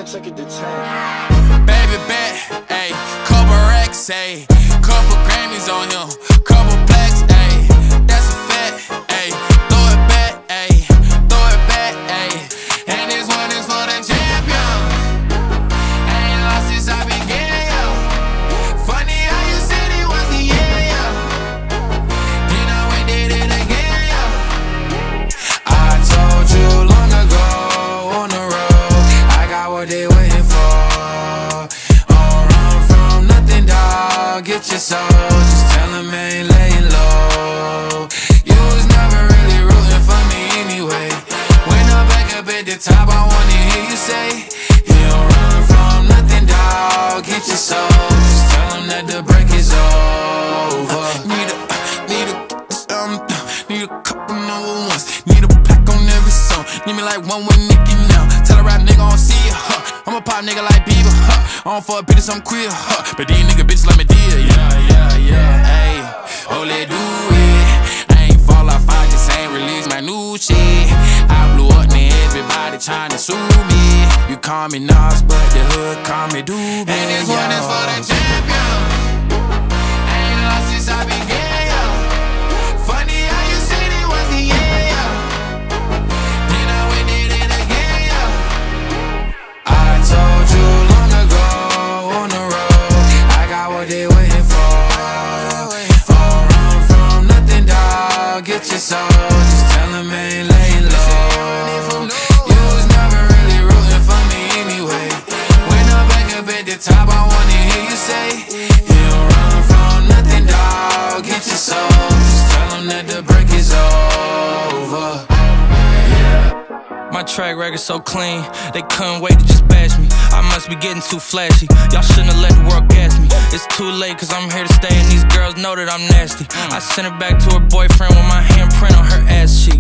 took it to 10. Baby bet, ayy, couple racks, ayy, couple Grammys on him, couple blacks, ayy, that's a fact, ayy, throw it back, ayy, throw it back, ayy, and this one is for the champion. I ain't lost since I began, yo. Funny how you said it was the year, yo. Then I went did it again, yo. I told you long ago on the road, I got what they waiting for. Get your soul, just tell him I ain't laying low. You was never really rooting for me anyway. When I'm back up at the top, I wanna hear you say, you don't run from nothing, dawg. Get your soul, just tell him that the break is over. Need a couple number ones. Need a pack on every song. Need me like one with Nicki now. Tell a rap nigga I don't see ya, I'm a pop nigga like Bieber, I don't fuck bitches, I'm queer, but these nigga bitches like me dear, yeah, ayy, oh let do it. I ain't fall off, I just ain't release my new shit. I blew up, then everybody tryna sue me. You call me Nas, but the hood call me Doobie. And this one is for the champion. I ain't lost since I began, yo. Funny how you said it was the year, yo. Then I went did it again, yo. I told you long ago on the road, I got what they waiting for. Don't run from nothing, dawg. Get your soul, just tell him I ain't laying low. You was never really rooting for me anyway. When I'm back up at the top, I wanna hear you say, you don't run from nothing, dawg. Get your soul, just tell him that the break is over. My track record so clean, they couldn't wait to just bash me. I must be getting too flashy, y'all shouldn't have let the world gas me. It's too late cause I'm here to stay and these girls know that I'm nasty. I sent her back to her boyfriend with my handprint on her ass cheek.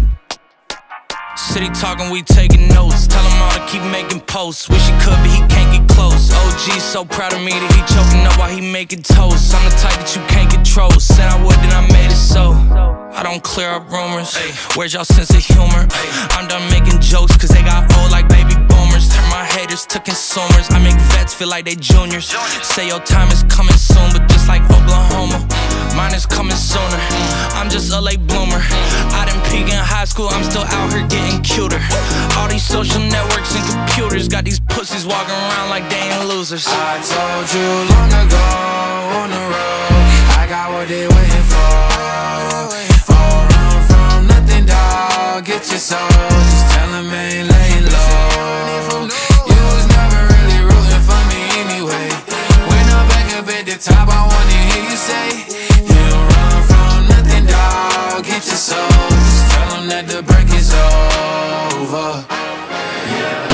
City talking, we taking notes. Tell him all to keep making posts. Wish he could, but he can't get close. OG so proud of me that he choking up while he making toast. I'm the type that you can't control. Said I would, then I made it so. I don't clear up rumors. Where's y'all sense of humor? I'm done making jokes cause they got old like baby boomers. Turn my haters to consumers. I make vets feel like they juniors. Say your time is coming soon, but just like Oklahoma, mine is coming sooner. I'm just a late bloomer. I didn't peak in high school, I'm still out here getting cuter. All these social networks and computers got these pussies walking around like they ain't losers. I told you long ago on the road, I got what they waiting for. Don't run from nothing, dawg. Get your soul, just tell him I ain't laying low. You was never really rooting for me anyway. When I'm back up at the top, I wanna hear you say, you don't run from nothing, dawg. Get your soul, just tell him that the break is over. Yeah.